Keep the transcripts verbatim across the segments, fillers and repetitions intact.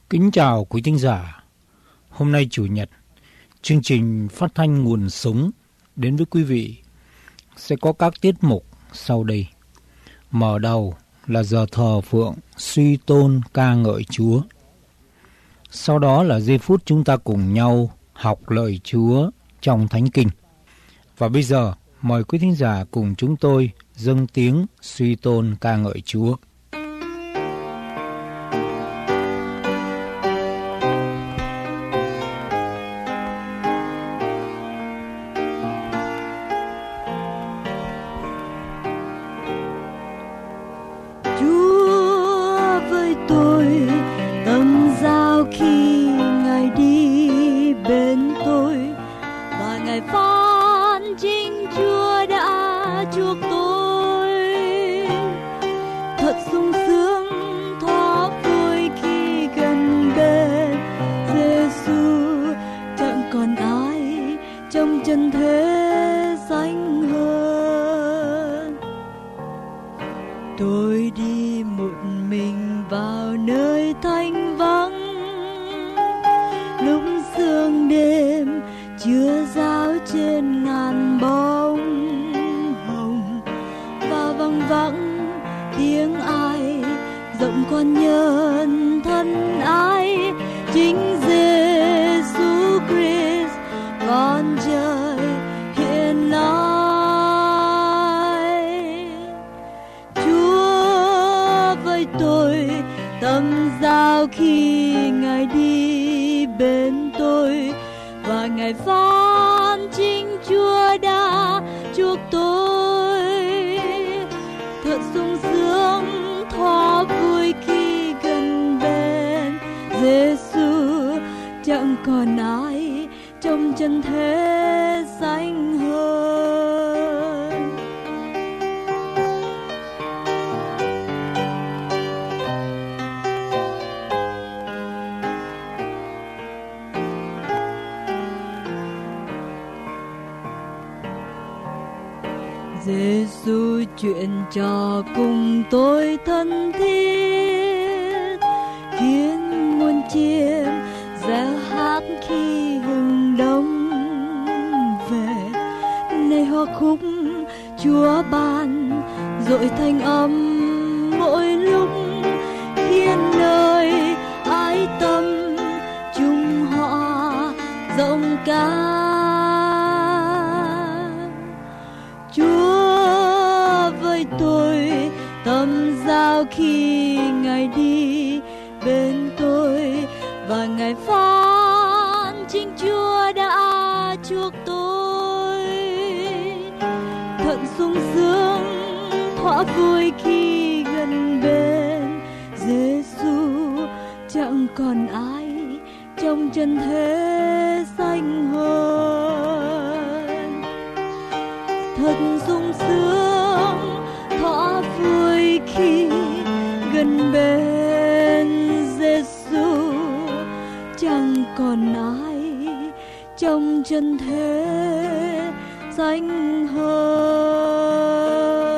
Kính chào quý thính giả. Hôm nay Chủ nhật, chương trình phát thanh Nguồn Sống đến với quý vị sẽ có các tiết mục sau đây. Mở đầu là giờ thờ phượng suy tôn ca ngợi Chúa. Sau đó là giây phút chúng ta cùng nhau học lời Chúa trong Thánh Kinh. Và bây giờ, mời quý thính giả cùng chúng tôi dâng tiếng suy tôn ca ngợi Chúa. Còn ai trong chân thế xanh hơn. Giê-xu chuyện trò cùng tôi thân thiết, khiến muôn chim reo hát khi hừng đông về. Này hoa khúc Chúa ban dội thanh âm mỗi lúc, khiến nơi ái tâm chung họ rộng ca. Chúa với tôi tâm giao khi Ngài đi bên tôi, và Ngài phán chính Chúa đã chuộc tôi. Thận sung sướng thỏa vui khi gần bên Giê-xu, chẳng còn ai trong chân thế xanh hơn. Thật sung sướng thỏa vui khi gần bên Giê-xu, chẳng còn ai trong chân thế xanh hơn.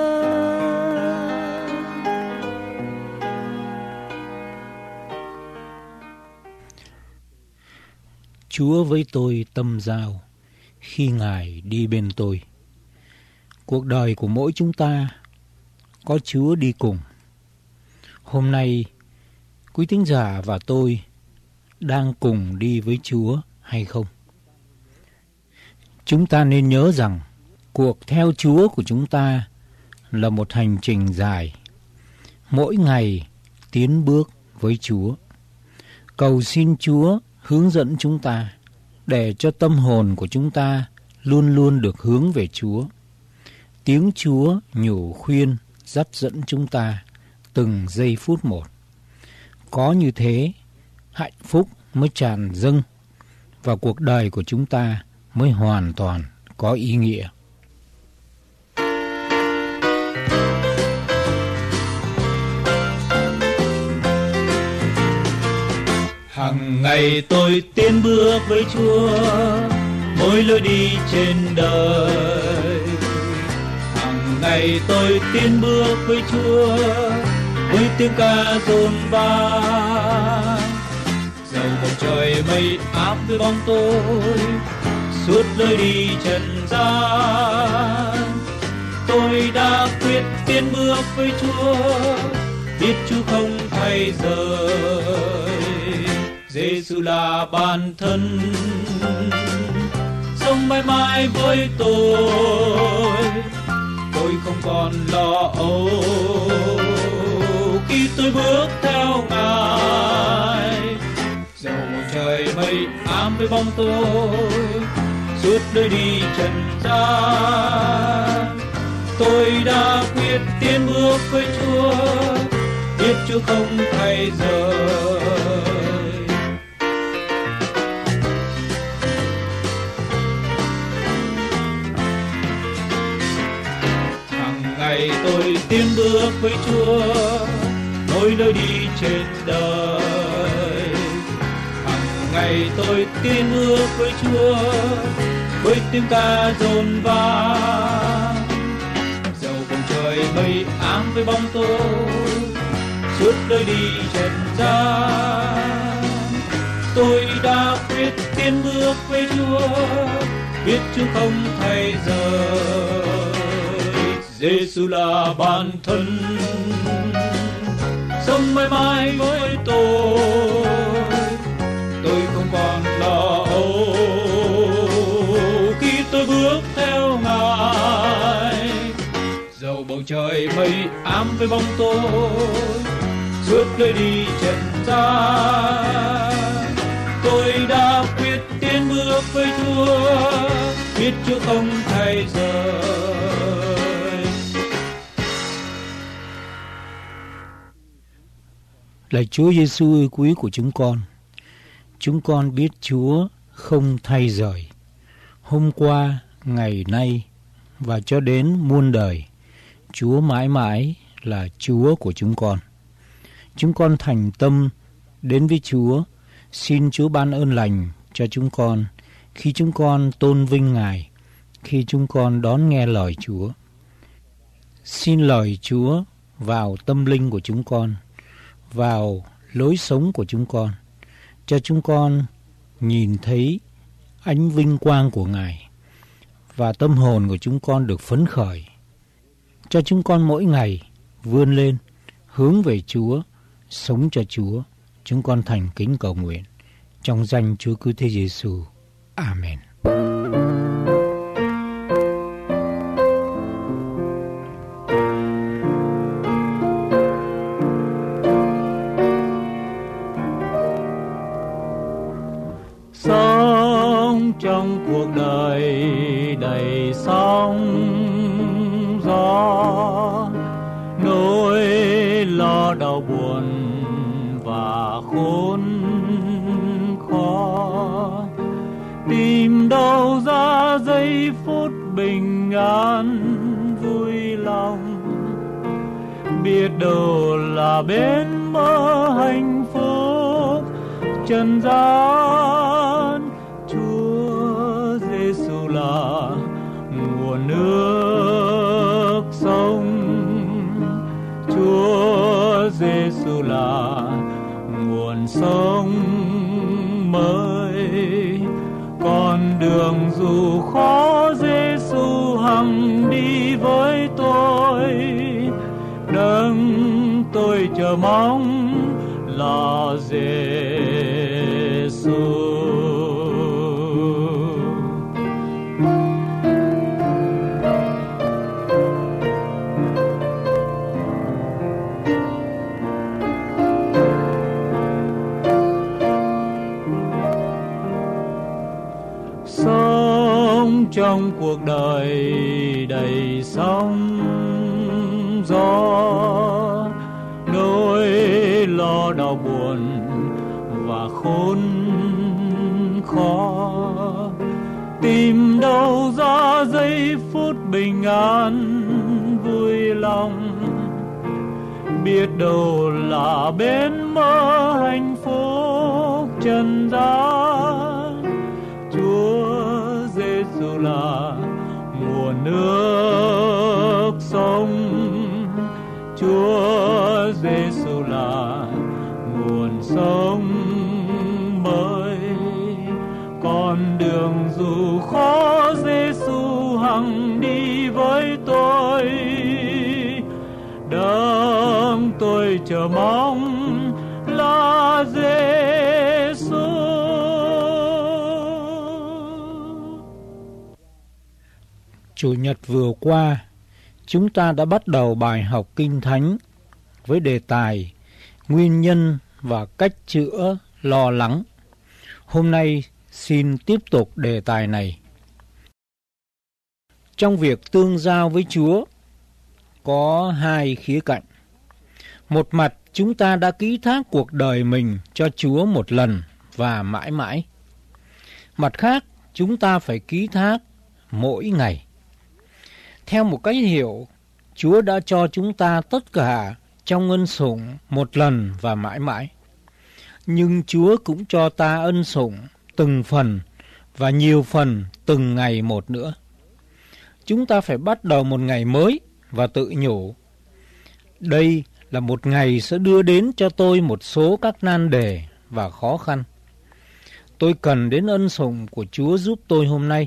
Chúa với tôi tâm giao khi Ngài đi bên tôi. Cuộc đời của mỗi chúng ta có Chúa đi cùng. Hôm nay, quý thính giả và tôi đang cùng đi với Chúa hay không? Chúng ta nên nhớ rằng cuộc theo Chúa của chúng ta là một hành trình dài. Mỗi ngày tiến bước với Chúa. Cầu xin Chúa hướng dẫn chúng ta để cho tâm hồn của chúng ta luôn luôn được hướng về Chúa. Tiếng Chúa nhủ khuyên dắt dẫn chúng ta từng giây phút một. Có như thế, hạnh phúc mới tràn dâng và cuộc đời của chúng ta mới hoàn toàn có ý nghĩa. Hằng ngày tôi tiến bước với Chúa, mỗi lối đi trên đời. Hằng ngày tôi tiến bước với Chúa, với tiếng ca dồn vang. trời mây áp với bóng tôi suốt lối đi trần gian. Tôi đã quyết tiến bước với Chúa, biết Chúa không thay rời. Giêsu là bản thân sống mãi mãi với tôi. Tôi không còn lo âu khi tôi bước theo Ngài. Dẫu trời mây ám với bóng tôi suốt đời đi trần gian, tôi đã quyết tiến bước với Chúa, biết Chúa không thay rời. Hàng ngày tôi tiến bước với Chúa, mỗi nơi đi trên đời. Hàng ngày tôi tiến bước với Chúa, với tiếng ca dồn vang. Dẫu bầu trời mây ám với bóng tôi suốt đời đi trần gian, tôi đã quyết tiến bước với Chúa, biết Chúa không thay rời. Giêsu là bản thân sống mãi mãi với tôi. Tôi không còn lo âu khi tôi bước theo Ngài. Dẫu bầu trời mây ám với bóng tôi suốt đời đi trần gian, tôi đã quyết tiến bước với Chúa, biết Chúa không thay rời. Lạy Chúa Giêsu ơi quý của chúng con, chúng con biết Chúa không thay rời. Hôm qua, ngày nay và cho đến muôn đời, Chúa mãi mãi là Chúa của chúng con. Chúng con thành tâm đến với Chúa, xin Chúa ban ơn lành cho chúng con khi chúng con tôn vinh Ngài, khi chúng con đón nghe lời Chúa. Xin lời Chúa vào tâm linh của chúng con, vào lối sống của chúng con, cho chúng con nhìn thấy ánh vinh quang của Ngài và tâm hồn của chúng con được phấn khởi. Cho chúng con mỗi ngày vươn lên, hướng về Chúa, sống cho Chúa. Chúng con thành kính cầu nguyện trong danh Chúa Cứu Thế Giêsu. Amen. Sống trong cuộc đời đầy sóng gió, nỗi lo đau buồn và khốn khó, tìm đâu ra giây phút bình an vui lòng, biết đâu là bên bờ hạnh phúc trần gian. Chúa Giêsu là nguồn nước sống, Chúa Giêsu là nguồn sống mới. Con đường dù khó, Giêsu hằng đi với tôi. Đấng tôi chờ mong là Giêsu. Sống trong cuộc đời đầy sóng gió, nỗi lo đau buồn và khốn khó, tìm đâu ra giây phút bình an vui lòng, biết đâu là bên mơ hạnh phúc trần gian. Chúa Giêsu là nguồn nước sống, Chúa Giêsu là nguồn sống mới. con đường dù khó, Giêsu hằng đi với tôi. Đấng tôi chờ mong là Giêsu. Chủ nhật vừa qua, chúng ta đã bắt đầu bài học Kinh Thánh với đề tài nguyên nhân và cách chữa lo lắng. Hôm nay xin tiếp tục đề tài này. Trong việc tương giao với Chúa có hai khía cạnh. Một mặt, chúng ta đã ký thác cuộc đời mình cho Chúa một lần và mãi mãi. Mặt khác, chúng ta phải ký thác mỗi ngày. Theo một cách hiểu, Chúa đã cho chúng ta tất cả trong ân sủng một lần và mãi mãi. Nhưng Chúa cũng cho ta ân sủng từng phần và nhiều phần từng ngày một nữa. Chúng ta phải bắt đầu một ngày mới và tự nhủ: đây là một ngày sẽ đưa đến cho tôi một số các nan đề và khó khăn. Tôi cần đến ân sủng của Chúa giúp tôi hôm nay.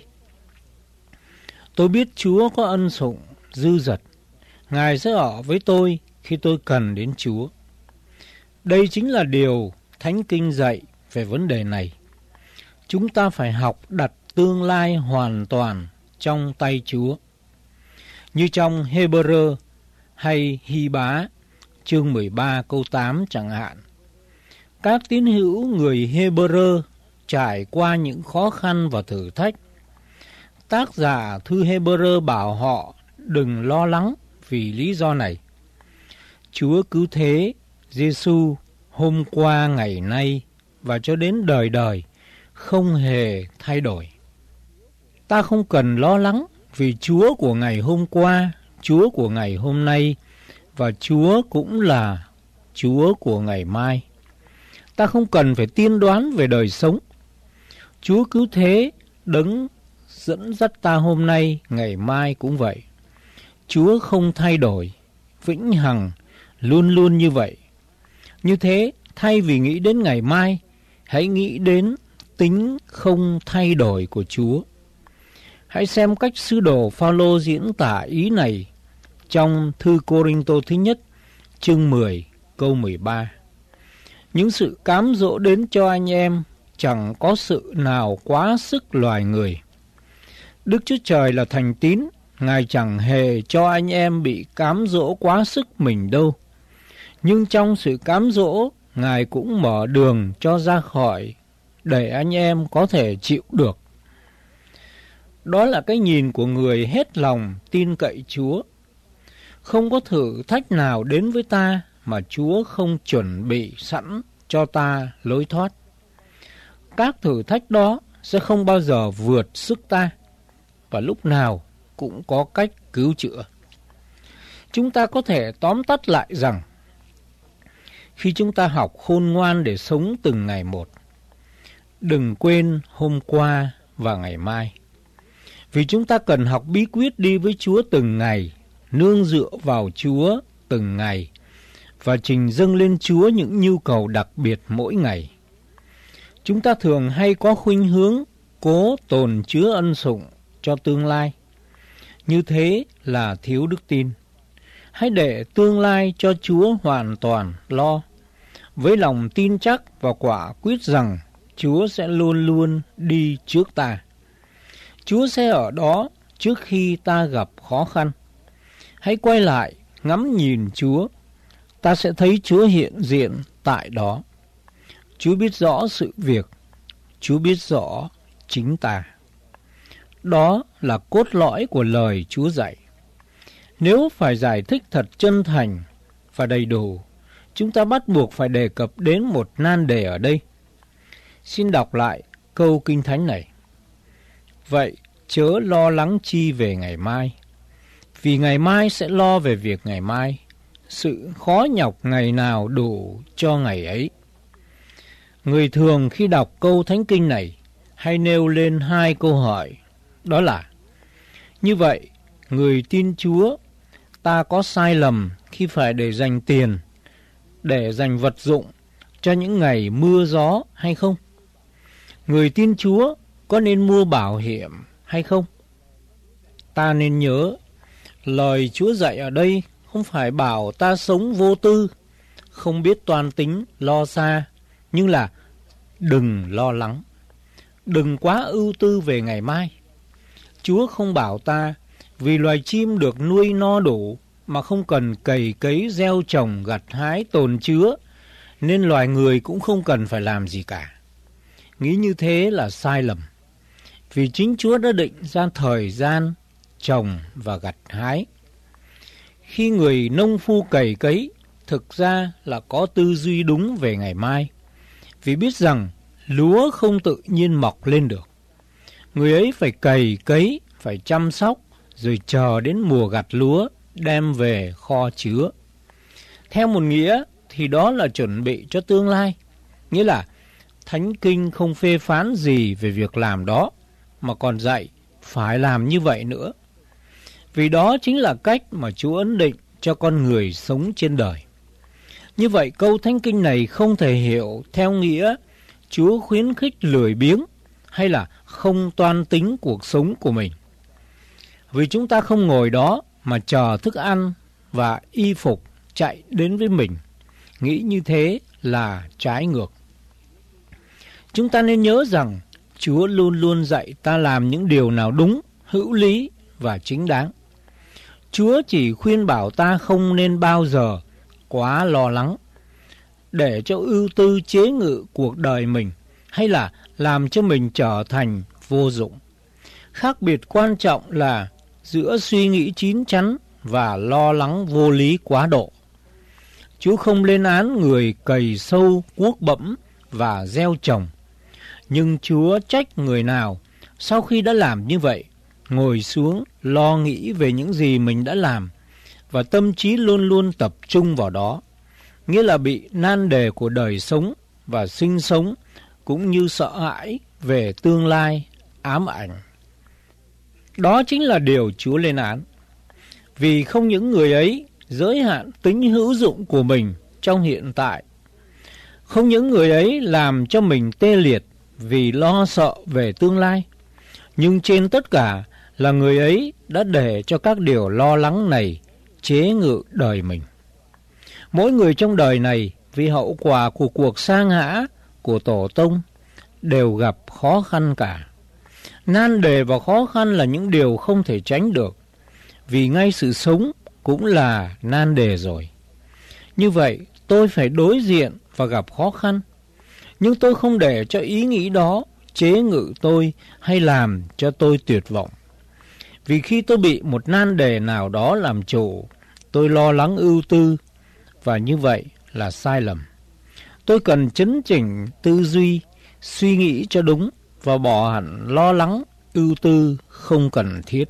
Tôi biết Chúa có ân sủng dư dật. Ngài sẽ ở với tôi khi tôi cần đến Chúa. Đây chính là điều Thánh Kinh dạy về vấn đề này. Chúng ta phải học đặt tương lai hoàn toàn trong tay Chúa. Như trong Hê-bơ-rơ hay Hy-bá chương mười ba câu tám chẳng hạn. Các tín hữu người Hê-bơ-rơ trải qua những khó khăn và thử thách. Tác giả thư Hê-bơ-rơ bảo họ đừng lo lắng vì lý do này. Chúa cứu thế Giêsu hôm qua, ngày nay và cho đến đời đời không hề thay đổi. Ta không cần lo lắng vì Chúa của ngày hôm qua, Chúa của ngày hôm nay và Chúa cũng là Chúa của ngày mai. Ta không cần phải tiên đoán về đời sống. Chúa cứu thế đấng dẫn dắt ta hôm nay, ngày mai cũng vậy. Chúa không thay đổi, vĩnh hằng, luôn luôn như vậy. Như thế, thay vì nghĩ đến ngày mai, hãy nghĩ đến tính không thay đổi của Chúa. Hãy xem cách sứ đồ Phao-lô diễn tả ý này trong thư Cô-rinh-tô thứ nhất, chương mười, câu mười ba. Những sự cám dỗ đến cho anh em chẳng có sự nào quá sức loài người. Đức Chúa Trời là thành tín, Ngài chẳng hề cho anh em bị cám dỗ quá sức mình đâu. Nhưng trong sự cám dỗ, Ngài cũng mở đường cho ra khỏi để anh em có thể chịu được. Đó là cái nhìn của người hết lòng tin cậy Chúa. Không có thử thách nào đến với ta mà Chúa không chuẩn bị sẵn cho ta lối thoát. Các thử thách đó sẽ không bao giờ vượt sức ta và lúc nào cũng có cách cứu chữa. Chúng ta có thể tóm tắt lại rằng khi chúng ta học khôn ngoan để sống từng ngày một, đừng quên hôm qua và ngày mai. Vì chúng ta cần học bí quyết đi với Chúa từng ngày, nương dựa vào Chúa từng ngày và trình dâng lên Chúa những nhu cầu đặc biệt mỗi ngày. Chúng ta thường hay có khuynh hướng cố tồn chứa ân sủng cho tương lai. Như thế là thiếu đức tin. Hãy để tương lai cho Chúa hoàn toàn lo, với lòng tin chắc và quả quyết rằng Chúa sẽ luôn luôn đi trước ta. Chúa sẽ ở đó trước khi ta gặp khó khăn. Hãy quay lại, ngắm nhìn Chúa. Ta sẽ thấy Chúa hiện diện tại đó. Chúa biết rõ sự việc. Chúa biết rõ chính ta. Đó là cốt lõi của lời Chúa dạy. Nếu phải giải thích thật chân thành và đầy đủ, chúng ta bắt buộc phải đề cập đến một nan đề ở đây. Xin đọc lại câu Kinh Thánh này. Vậy chớ lo lắng chi về ngày mai, vì ngày mai sẽ lo về việc ngày mai. Sự khó nhọc ngày nào đủ cho ngày ấy. Người thường khi đọc câu Thánh Kinh này hay nêu lên hai câu hỏi. Đó là: như vậy, người tin Chúa, ta có sai lầm khi phải để dành tiền, để dành vật dụng cho những ngày mưa gió hay không? Người tin Chúa có nên mua bảo hiểm hay không? Ta nên nhớ, lời Chúa dạy ở đây không phải bảo ta sống vô tư, không biết toan tính, lo xa, nhưng là đừng lo lắng, đừng quá ưu tư về ngày mai. Chúa không bảo ta vì loài chim được nuôi no đủ mà không cần cày cấy, gieo trồng, gặt hái, tồn chứa, nên loài người cũng không cần phải làm gì cả. Nghĩ như thế là sai lầm, vì chính Chúa đã định ra thời gian trồng và gặt hái. Khi người nông phu cày cấy, thực ra là có tư duy đúng về ngày mai, vì biết rằng lúa không tự nhiên mọc lên được. Người ấy phải cày cấy, phải chăm sóc, rồi chờ đến mùa gặt lúa, đem về kho chứa. Theo một nghĩa thì đó là chuẩn bị cho tương lai, nghĩa là Thánh Kinh không phê phán gì về việc làm đó, mà còn dạy phải làm như vậy nữa. Vì đó chính là cách mà Chúa ấn định cho con người sống trên đời. Như vậy câu Thánh Kinh này không thể hiểu theo nghĩa Chúa khuyến khích lười biếng hay là không toan tính cuộc sống của mình. Vì chúng ta không ngồi đó mà chờ thức ăn và y phục chạy đến với mình. Nghĩ như thế là trái ngược. Chúng ta nên nhớ rằng Chúa luôn luôn dạy ta làm những điều nào đúng, hữu lý và chính đáng. Chúa chỉ khuyên bảo ta không nên bao giờ quá lo lắng, để cho ưu tư chế ngự cuộc đời mình, hay là làm cho mình trở thành vô dụng. Khác biệt quan trọng là giữa suy nghĩ chín chắn và lo lắng vô lý quá độ. Chúa không lên án người cày sâu, cuốc bẫm và gieo trồng, nhưng Chúa trách người nào sau khi đã làm như vậy, ngồi xuống lo nghĩ về những gì mình đã làm, và tâm trí luôn luôn tập trung vào đó, nghĩa là bị nan đề của đời sống và sinh sống, cũng như sợ hãi về tương lai, ám ảnh. Đó chính là điều Chúa lên án, vì không những người ấy giới hạn tính hữu dụng của mình trong hiện tại, không những người ấy làm cho mình tê liệt vì lo sợ về tương lai, nhưng trên tất cả là người ấy đã để cho các điều lo lắng này chế ngự đời mình. Mỗi người trong đời này vì hậu quả của cuộc sa ngã của tổ tông đều gặp khó khăn cả. Nan đề và khó khăn là những điều không thể tránh được, vì ngay sự sống cũng là nan đề rồi. Như vậy tôi phải đối diện và gặp khó khăn, nhưng tôi không để cho ý nghĩ đó chế ngự tôi hay làm cho tôi tuyệt vọng. Vì khi tôi bị một nan đề nào đó làm chủ, tôi lo lắng ưu tư, và như vậy là sai lầm. Tôi cần chấn chỉnh tư duy, suy nghĩ cho đúng và bỏ hẳn lo lắng, ưu tư không cần thiết.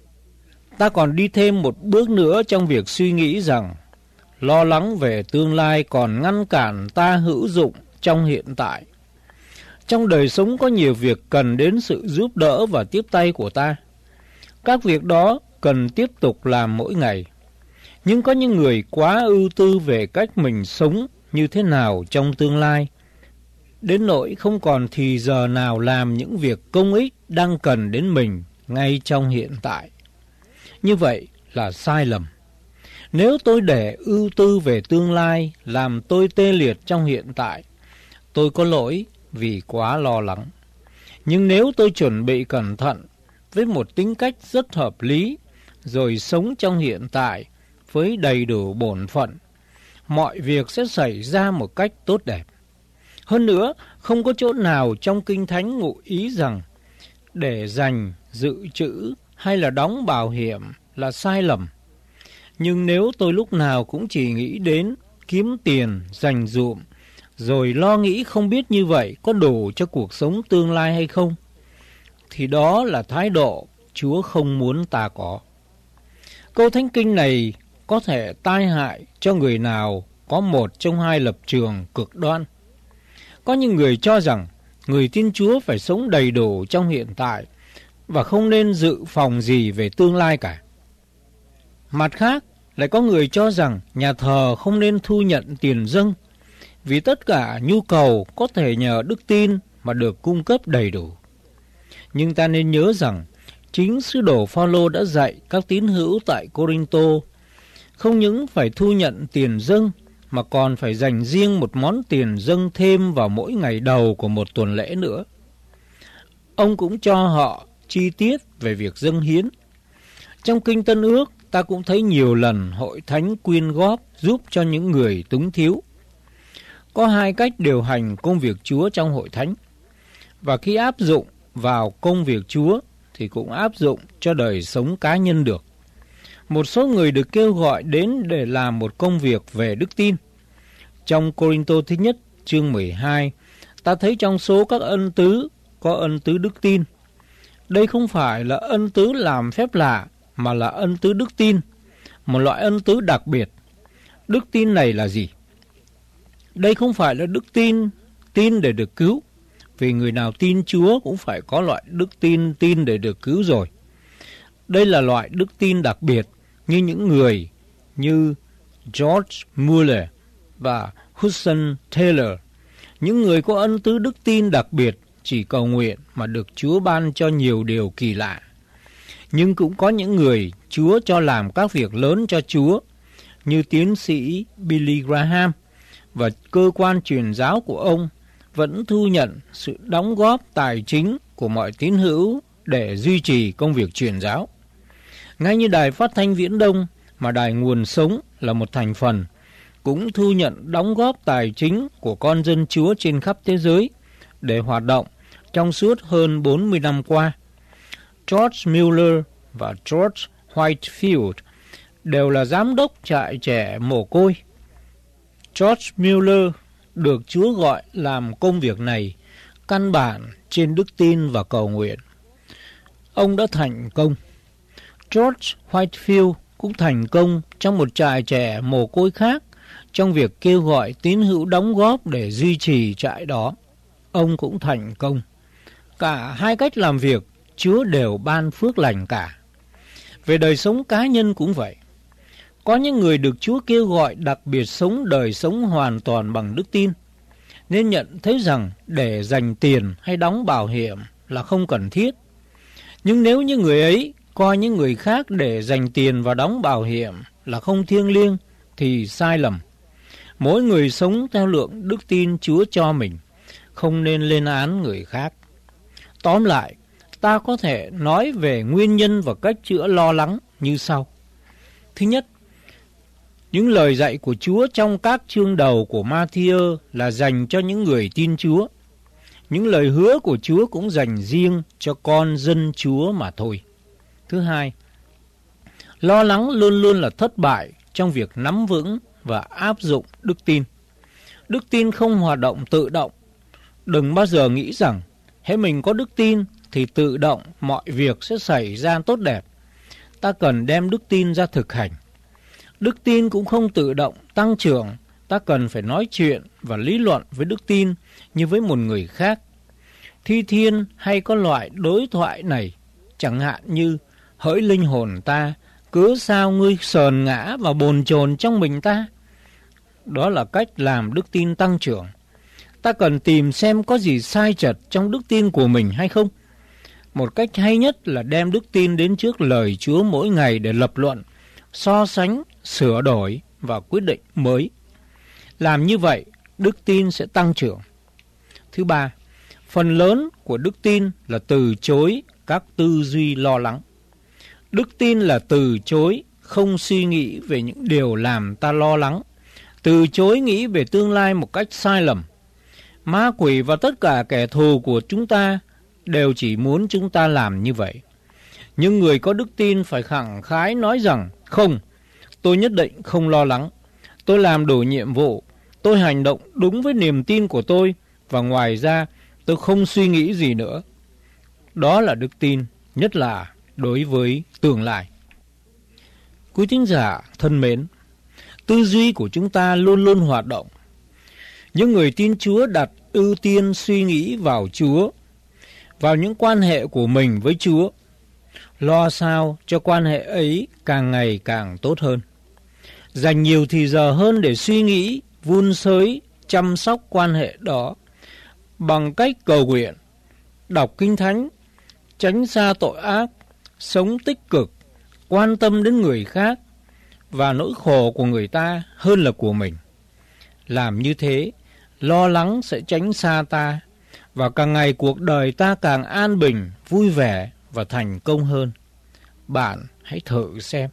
Ta còn đi thêm một bước nữa trong việc suy nghĩ rằng lo lắng về tương lai còn ngăn cản ta hữu dụng trong hiện tại. Trong đời sống có nhiều việc cần đến sự giúp đỡ và tiếp tay của ta. Các việc đó cần tiếp tục làm mỗi ngày. Nhưng có những người quá ưu tư về cách mình sống như thế nào trong tương lai, đến nỗi không còn thì giờ nào làm những việc công ích đang cần đến mình ngay trong hiện tại. Như vậy là sai lầm. Nếu tôi để ưu tư về tương lai làm tôi tê liệt trong hiện tại, tôi có lỗi vì quá lo lắng. Nhưng nếu tôi chuẩn bị cẩn thận với một tính cách rất hợp lý, rồi sống trong hiện tại với đầy đủ bổn phận, mọi việc sẽ xảy ra một cách tốt đẹp. Hơn nữa, không có chỗ nào trong Kinh Thánh ngụ ý rằng để dành, dự trữ hay là đóng bảo hiểm là sai lầm. Nhưng nếu tôi lúc nào cũng chỉ nghĩ đến kiếm tiền, dành dụm, rồi lo nghĩ không biết như vậy có đủ cho cuộc sống tương lai hay không, thì đó là thái độ Chúa không muốn ta có. Câu Thánh Kinh này có thể tai hại cho người nào có một trong hai lập trường cực đoan. Có những người cho rằng người tin Chúa phải sống đầy đủ trong hiện tại và không nên dự phòng gì về tương lai cả. Mặt khác, lại có người cho rằng nhà thờ không nên thu nhận tiền dâng, vì tất cả nhu cầu có thể nhờ đức tin mà được cung cấp đầy đủ. Nhưng ta nên nhớ rằng chính sứ đồ Phaolô đã dạy các tín hữu tại Cô-rinh-tô không những phải thu nhận tiền dâng mà còn phải dành riêng một món tiền dâng thêm vào mỗi ngày đầu của một tuần lễ nữa. Ông cũng cho họ chi tiết về việc dâng hiến. Trong Kinh Tân Ước, ta cũng thấy nhiều lần hội thánh quyên góp giúp cho những người túng thiếu. Có hai cách điều hành công việc Chúa trong hội thánh, và khi áp dụng vào công việc Chúa thì cũng áp dụng cho đời sống cá nhân được. Một số người được kêu gọi đến để làm một công việc về đức tin. Trong Cô-rinh-tô thứ nhất chương mười hai, ta thấy trong số các ân tứ có ân tứ đức tin. Đây không phải là ân tứ làm phép lạ, mà là ân tứ đức tin, một loại ân tứ đặc biệt. Đức tin này là gì? Đây không phải là đức tin, tin để được cứu, vì người nào tin Chúa cũng phải có loại đức tin, tin để được cứu rồi. Đây là loại đức tin đặc biệt như những người như George Mueller và Hudson Taylor. Những người có ân tứ đức tin đặc biệt chỉ cầu nguyện mà được Chúa ban cho nhiều điều kỳ lạ. Nhưng cũng có những người Chúa cho làm các việc lớn cho Chúa, như tiến sĩ Billy Graham, và cơ quan truyền giáo của ông vẫn thu nhận sự đóng góp tài chính của mọi tín hữu để duy trì công việc truyền giáo. Ngay như Đài Phát thanh Viễn Đông, mà Đài Nguồn Sống là một thành phần, cũng thu nhận đóng góp tài chính của con dân Chúa trên khắp thế giới để hoạt động trong suốt hơn bốn mươi năm qua. George Mueller và George Whitefield đều là giám đốc trại trẻ mồ côi. George Mueller được Chúa gọi làm công việc này căn bản trên đức tin và cầu nguyện. Ông đã thành công. George Whitefield cũng thành công trong một trại trẻ mồ côi khác trong việc kêu gọi tín hữu đóng góp để duy trì trại đó. Ông cũng thành công. Cả hai cách làm việc, Chúa đều ban phước lành cả. Về đời sống cá nhân cũng vậy. Có những người được Chúa kêu gọi đặc biệt sống đời sống hoàn toàn bằng đức tin, nên nhận thấy rằng để dành tiền hay đóng bảo hiểm là không cần thiết. Nhưng nếu như người ấy coi những người khác để dành tiền và đóng bảo hiểm là không thiêng liêng thì sai lầm. Mỗi người sống theo lượng đức tin Chúa cho mình, không nên lên án người khác. Tóm lại, ta có thể nói về nguyên nhân và cách chữa lo lắng như sau. Thứ nhất, những lời dạy của Chúa trong các chương đầu của Ma-thi-ơ là dành cho những người tin Chúa. Những lời hứa của Chúa cũng dành riêng cho con dân Chúa mà thôi. Thứ hai, lo lắng luôn luôn là thất bại trong việc nắm vững và áp dụng đức tin. Đức tin không hoạt động tự động. Đừng bao giờ nghĩ rằng hễ mình có đức tin thì tự động mọi việc sẽ xảy ra tốt đẹp. Ta cần đem đức tin ra thực hành. Đức tin cũng không tự động tăng trưởng. Ta cần phải nói chuyện và lý luận với đức tin như với một người khác. Thi thiên hay có loại đối thoại này, chẳng hạn như: hỡi linh hồn ta, cớ sao ngươi sờn ngã và bồn chồn trong mình ta? Đó là cách làm đức tin tăng trưởng. Ta cần tìm xem có gì sai chật trong đức tin của mình hay không. Một cách hay nhất là đem đức tin đến trước lời Chúa mỗi ngày để lập luận, so sánh, sửa đổi và quyết định mới. Làm như vậy, đức tin sẽ tăng trưởng. Thứ ba, phần lớn của đức tin là từ chối các tư duy lo lắng. Đức tin là từ chối không suy nghĩ về những điều làm ta lo lắng, từ chối nghĩ về tương lai một cách sai lầm. Ma quỷ và tất cả kẻ thù của chúng ta đều chỉ muốn chúng ta làm như vậy. Nhưng người có đức tin phải khẳng khái nói rằng: không, tôi nhất định không lo lắng. Tôi làm đủ nhiệm vụ, tôi hành động đúng với niềm tin của tôi, và ngoài ra tôi không suy nghĩ gì nữa. Đó là đức tin, nhất là đối với tương lai. Quý thính giả thân mến, tư duy của chúng ta luôn luôn hoạt động. Những người tin Chúa đặt ưu tiên suy nghĩ vào Chúa, vào những quan hệ của mình với Chúa, lo sao cho quan hệ ấy càng ngày càng tốt hơn. Dành nhiều thì giờ hơn để suy nghĩ, vun sới, chăm sóc quan hệ đó bằng cách cầu nguyện, đọc Kinh Thánh, tránh xa tội ác, sống tích cực, quan tâm đến người khác và nỗi khổ của người ta hơn là của mình. Làm như thế, lo lắng sẽ tránh xa ta, và càng ngày cuộc đời ta càng an bình, vui vẻ và thành công hơn. Bạn hãy thử xem.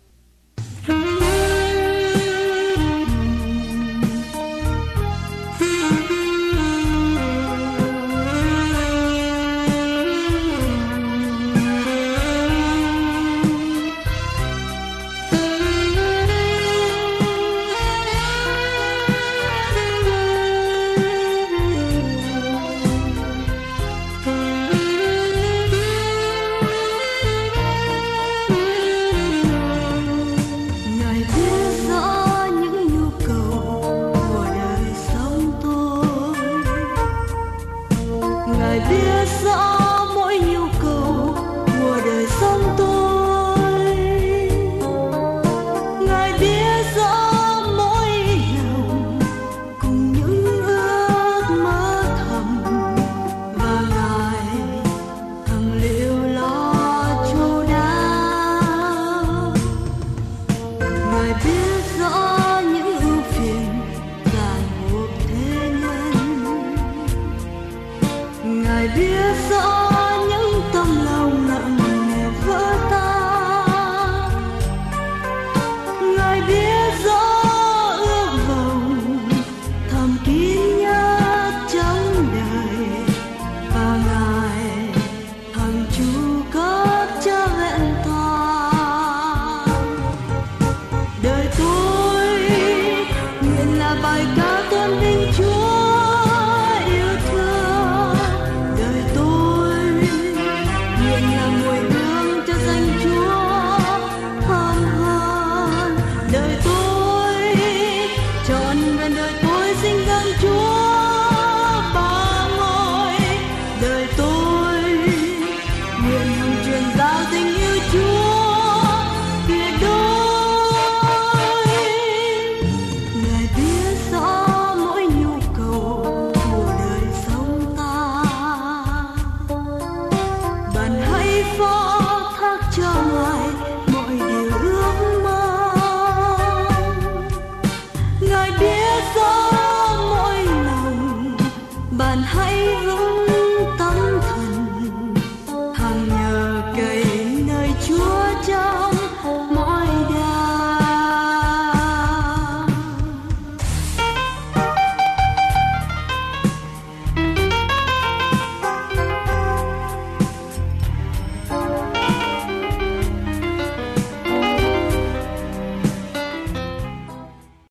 Ngài biết rõ mỗi lòng, bạn hãy vững